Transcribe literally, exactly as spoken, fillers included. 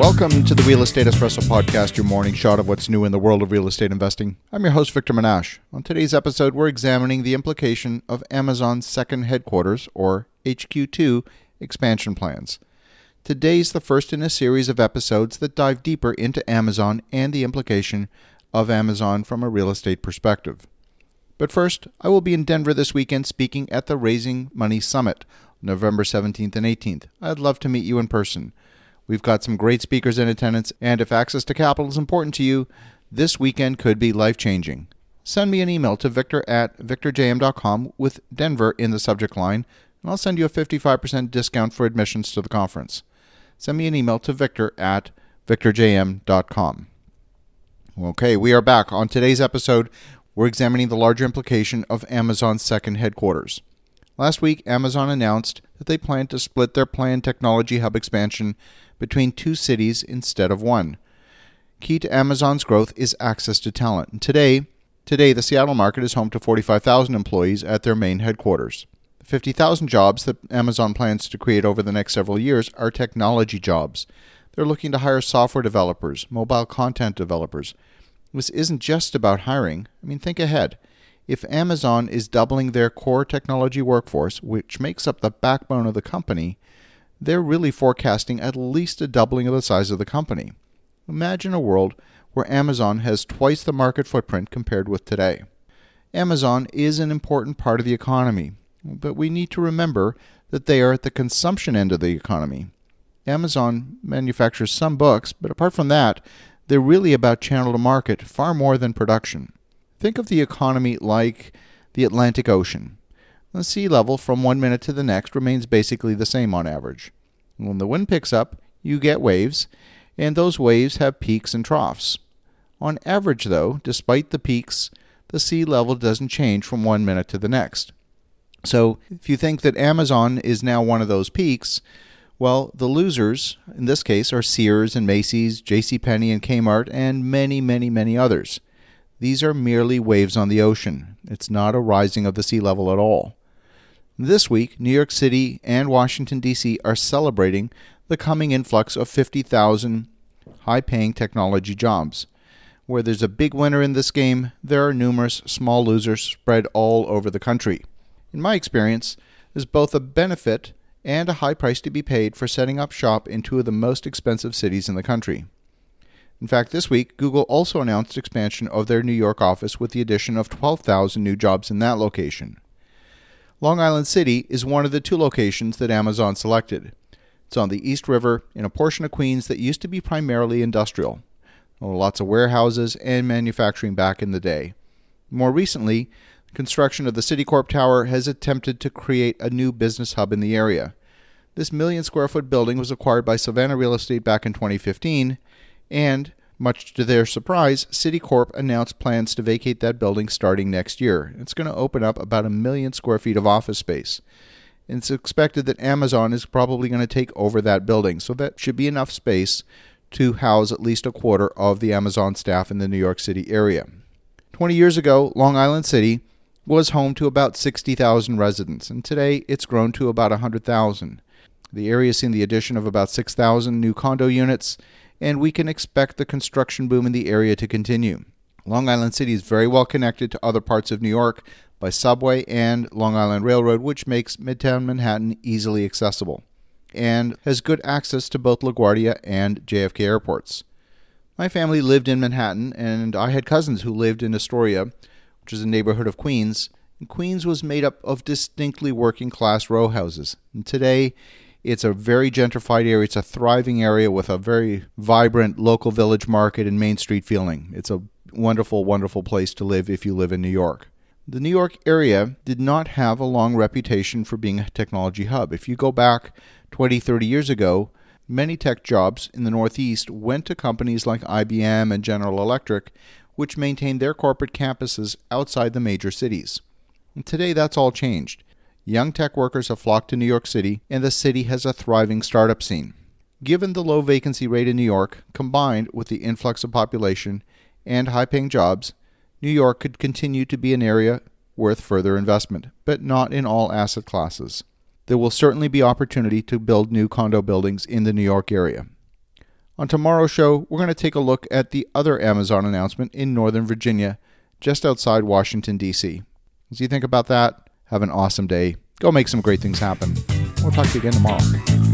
Welcome to the Real Estate Espresso Podcast, your morning shot of what's new in the world of real estate investing. I'm your host, Victor Menashe. On today's episode, we're examining the implication of Amazon's second headquarters, or H Q two, expansion plans. Today's the first in a series of episodes that dive deeper into Amazon and the implication of Amazon from a real estate perspective. But first, I will be in Denver this weekend speaking at the Raising Money Summit, November seventeenth and eighteenth. I'd love to meet you in person. We've got some great speakers in attendance, and if access to capital is important to you, this weekend could be life-changing. Send me an email to victor at victor j m dot com with Denver in the subject line, and I'll send you a fifty-five percent discount for admissions to the conference. Send me an email to victor at victor j m dot com. Okay, we are back. On today's episode, we're examining the larger implication of Amazon's second headquarters. Last week, Amazon announced that they plan to split their planned technology hub expansion between two cities instead of one. Key to Amazon's growth is access to talent. And today, today, the Seattle market is home to forty-five thousand employees at their main headquarters. The fifty thousand jobs that Amazon plans to create over the next several years are technology jobs. They're looking to hire software developers, mobile content developers. This isn't just about hiring. I mean, think ahead. If Amazon is doubling their core technology workforce, which makes up the backbone of the company, they're really forecasting at least a doubling of the size of the company. Imagine a world where Amazon has twice the market footprint compared with today. Amazon is an important part of the economy, but we need to remember that they are at the consumption end of the economy. Amazon manufactures some books, but apart from that, they're really about channel to market far more than production. Think of the economy like the Atlantic Ocean. The sea level from one minute to the next remains basically the same on average. When the wind picks up, you get waves, and those waves have peaks and troughs. On average, though, despite the peaks, the sea level doesn't change from one minute to the next. So if you think that Amazon is now one of those peaks, well, the losers, in this case, are Sears and Macy's, JCPenney and Kmart, and many, many, many others. These are merely waves on the ocean. It's not a rising of the sea level at all. This week, New York City and Washington, D C are celebrating the coming influx of fifty thousand high-paying technology jobs. Where there's a big winner in this game, there are numerous small losers spread all over the country. In my experience, there's both a benefit and a high price to be paid for setting up shop in two of the most expensive cities in the country. In fact, this week, Google also announced expansion of their New York office with the addition of twelve thousand new jobs in that location. Long Island City is one of the two locations that Amazon selected. It's on the East River in a portion of Queens that used to be primarily industrial. There were lots of warehouses and manufacturing back in the day. More recently, construction of the Citicorp Tower has attempted to create a new business hub in the area. This million square foot building was acquired by Savannah Real Estate back in twenty fifteen, and much to their surprise, Citicorp announced plans to vacate that building starting next year. It's going to open up about a million square feet of office space. And it's expected that Amazon is probably going to take over that building, so that should be enough space to house at least a quarter of the Amazon staff in the New York City area. twenty years ago, Long Island City was home to about sixty thousand residents, and today it's grown to about one hundred thousand. The area has seen the addition of about six thousand new condo units, and we can expect the construction boom in the area to continue. Long Island City is very well connected to other parts of New York by subway and Long Island Railroad, which makes Midtown Manhattan easily accessible, and has good access to both LaGuardia and J F K airports. My family lived in Manhattan, and I had cousins who lived in Astoria, which is a neighborhood of Queens, and Queens was made up of distinctly working-class row houses. And today, it's a very gentrified area. It's a thriving area with a very vibrant local village market and Main Street feeling. It's a wonderful, wonderful place to live if you live in New York. The New York area did not have a long reputation for being a technology hub. If you go back twenty, thirty years ago, many tech jobs in the Northeast went to companies like I B M and General Electric, which maintained their corporate campuses outside the major cities. And today, that's all changed. Young tech workers have flocked to New York City, and the city has a thriving startup scene. Given the low vacancy rate in New York, combined with the influx of population and high-paying jobs, New York could continue to be an area worth further investment, but not in all asset classes. There will certainly be opportunity to build new condo buildings in the New York area. On tomorrow's show, we're going to take a look at the other Amazon announcement in Northern Virginia, just outside Washington, D C. As you think about that, have an awesome day. Go make some great things happen. We'll talk to you again tomorrow.